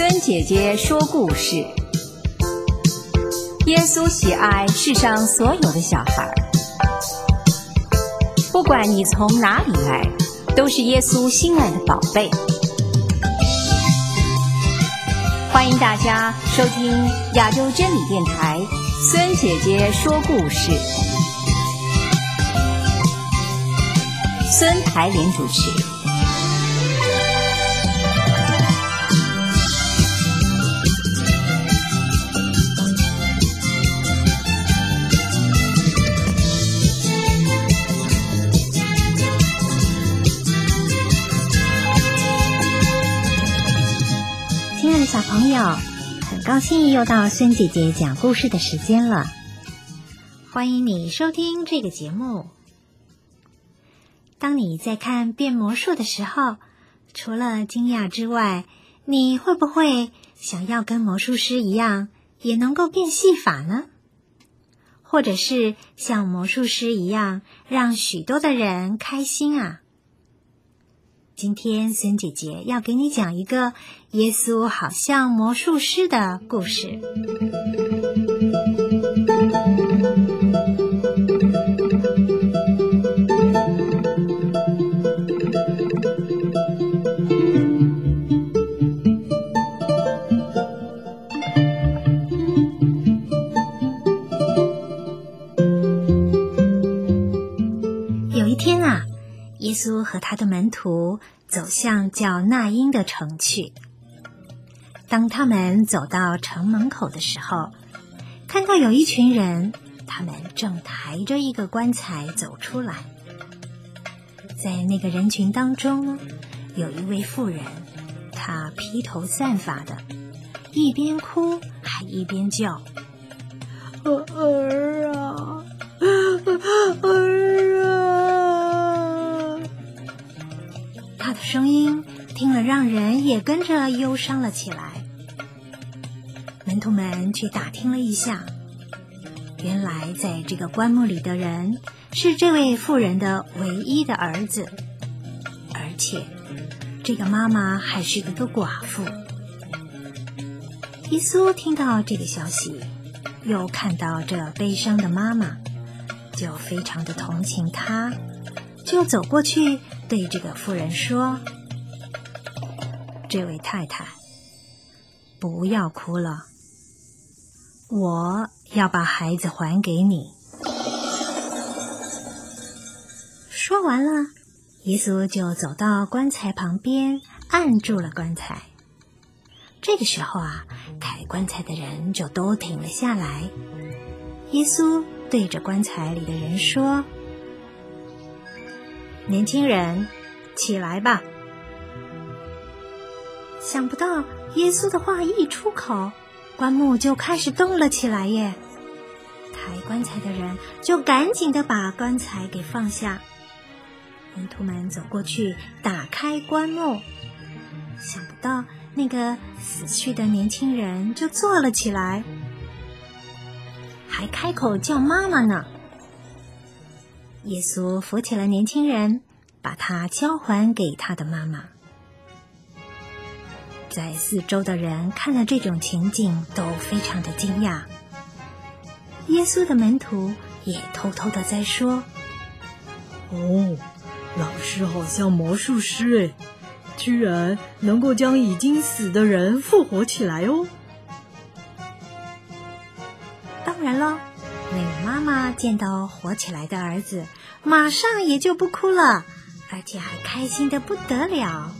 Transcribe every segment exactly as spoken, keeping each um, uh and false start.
孙姐姐说故事。耶稣喜爱世上所有的小孩，不管你从哪里来，都是耶稣心爱的宝贝。欢迎大家收听亚洲真理电台孙姐姐说故事，孙台莲主持。 亲爱的小朋友，很高兴又到孙姐姐讲故事的时间了，欢迎你收听这个节目。当你在看变魔术的时候，除了惊讶之外，你会不会想要跟魔术师一样，也能够变戏法呢？或者是像魔术师一样，让许多的人开心啊？今天孙姐姐要给你讲一个耶稣好像魔术师的故事。有一天啊，耶稣和他的门徒走向叫纳因的城去。当他们走到城门口的时候，看到有一群人，他们正抬着一个棺材走出来。在那个人群当中呢，有一位妇人，她披头散发的，一边哭还一边叫：儿啊，儿啊！他的声音听了让人也跟着忧伤了起来。门徒们去打听了一下，原来在这个棺木里的人是这位妇人的唯一的儿子，而且这个妈妈还是一个寡妇。耶稣听到这个消息，又看到这悲伤的妈妈，就非常的同情她，就走过去对这个妇人说：这位太太，不要哭了，我要把孩子还给你。说完了，耶稣就走到棺材旁边，按住了棺材。这个时候啊，抬棺材的人就都停了下来。耶稣对着棺材里的人说：年轻人，起来吧。想不到耶稣的话一出口，棺木就开始动了起来耶。抬棺材的人就赶紧的把棺材给放下。门徒们走过去打开棺木，想不到那个死去的年轻人就坐了起来，还开口叫妈妈呢。耶稣扶起了年轻人，把他交还给他的妈妈。在四周的人看了这种情景都非常的惊讶。耶稣的门徒也偷偷的在说： 哦，老师好像魔术师诶，居然能够将已经死的人复活起来哦。 当然了，那个妈妈见到活起来的儿子，马上也就不哭了，而且还开心得不得了。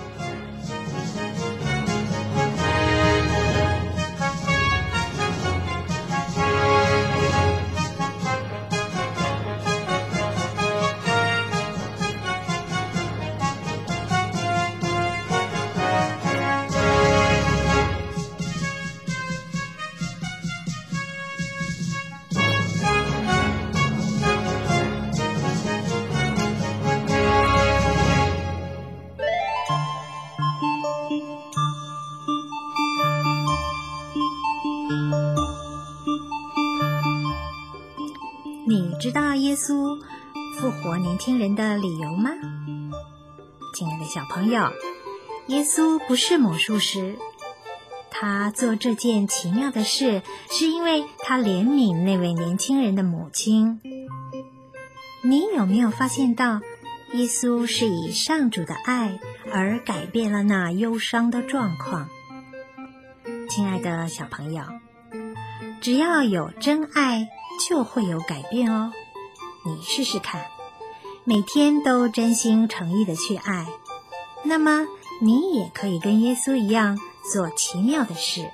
你知道耶稣复活年轻人的理由吗？亲爱的小朋友，耶稣不是魔术师， 他做这件奇妙的事，是因为他怜悯那位年轻人的母亲。你有没有发现到，耶稣是以上主的爱而改变了那忧伤的状况？亲爱的小朋友，只要有真爱，就会有改变哦。你试试看，每天都真心诚意的去爱，那么你也可以跟耶稣一样做奇妙的事。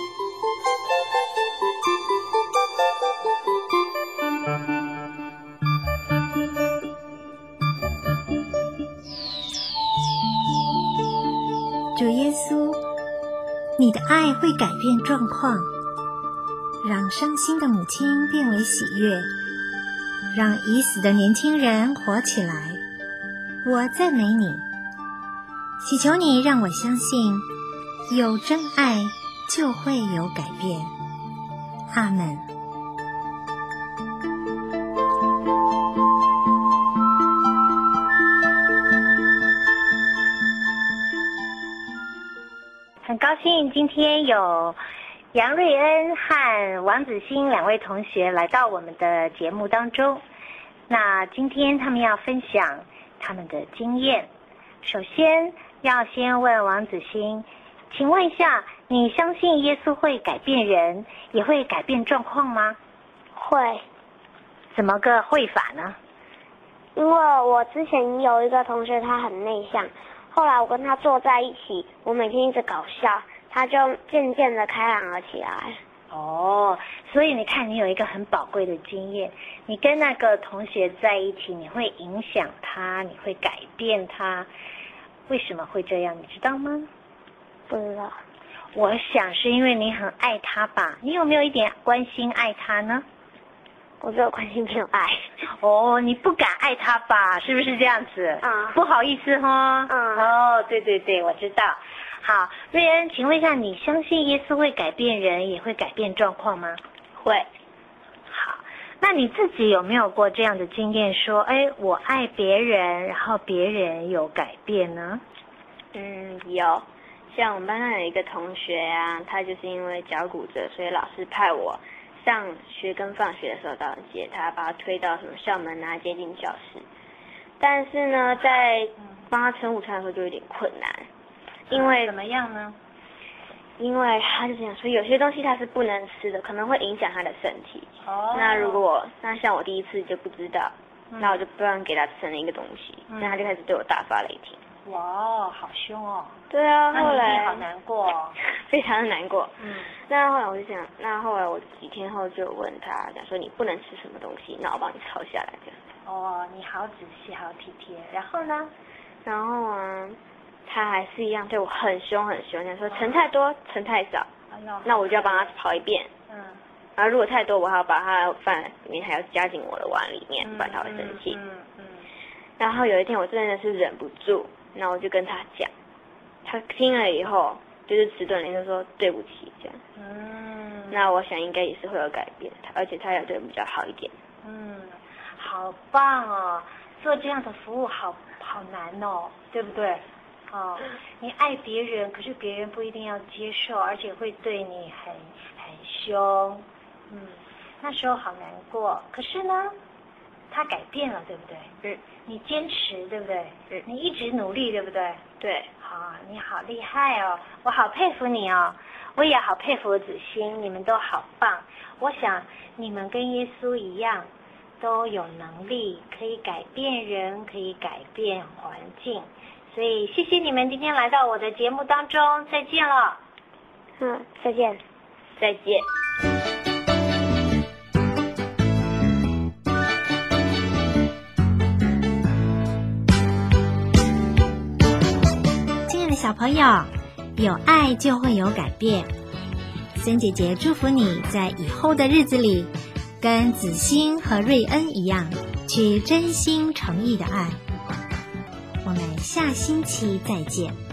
主耶稣，你的爱会改变状况，让伤心的母亲变为喜悦，让已死的年轻人活起来。我赞美你，祈求你让我相信，有真爱就会有改变。阿们。 很高兴今天有杨瑞恩和王子欣两位同学来到我们的节目当中。那今天他们要分享他们的经验。首先要先问王子欣，请问一下，你相信耶稣会改变人，也会改变状况吗？ 会。 怎么个会法呢？ 因为我之前有一个同学，他很内向，后来我跟他坐在一起，我每天一直搞笑，他就渐渐的开朗了起来。 哦，所以你看，你有一个很宝贵的经验，你跟那个同学在一起，你会影响他，你会改变他。为什么会这样，你知道吗？ 不知道。 我想是因为你很爱他吧？你有没有一点关心爱他呢？ 我只有关心没有爱。 哦，你不敢爱他吧？是不是这样子？ 嗯。 不好意思哈。 嗯。 哦，对对对，我知道。好，瑞恩，请问一下，你相信耶稣会改变人，也会改变状况吗？ 会。 好，那你自己有没有过这样的经验，说，哎，我爱别人，然后别人有改变呢？ 嗯，有。像我们班上有一个同学啊，他就是因为脚骨折，所以老师派我上学跟放学的时候到接他，把他推到什么校门啊，接进教室。但是呢，在帮他盛午餐的时候就有点困难，因为怎么样呢？ 因为他就想说，有些东西他是不能吃的，可能会影响他的身体。 哦。 那如果那像我第一次就不知道，嗯、那我就不让给他吃那一个东西，那、嗯、他就开始对我大发雷霆。 哇，好凶哦！ 对啊，后来好难过、哦， 非常的难过。 嗯， 那后来我就想，那后来我几天后就问他，讲说你不能吃什么东西，那我帮你抄下来这样。 哦，你好仔细，好体贴。然后呢？ 然后啊，他还是一样对我很凶很凶，讲说盛太多，盛太少， 哎呦， 那我就要帮他跑一遍。 嗯。 然后如果太多，我还要把他的饭里面还要加进我的碗里面，不然他会生气。 嗯 嗯, 嗯。 然后有一天我真的是忍不住。那我就跟他讲，他听了以后就是迟钝了，就说对不起这样。 嗯。 那我想应该也是会有改变，而且他也对我比较好一点。 嗯，好棒哦！做这样的服务好好难哦，对不对？哦，你爱别人，可是别人不一定要接受，而且会对你很很凶。嗯，那时候好难过。可是呢，他改变了，对不对？ 嗯。 你坚持，对不对？ 嗯。 你一直努力，对不对？ 对。 好，你好厉害哦，我好佩服你哦，我也好佩服子欣，你们都好棒。我想你们跟耶稣一样，都有能力可以改变人，可以改变环境。所以谢谢你们今天来到我的节目当中，再见了。 嗯，再见。 再见。 小朋友，有爱就会有改变。森姐姐祝福你在以后的日子里，跟子欣和瑞恩一样，去真心诚意的爱。我们下星期再见。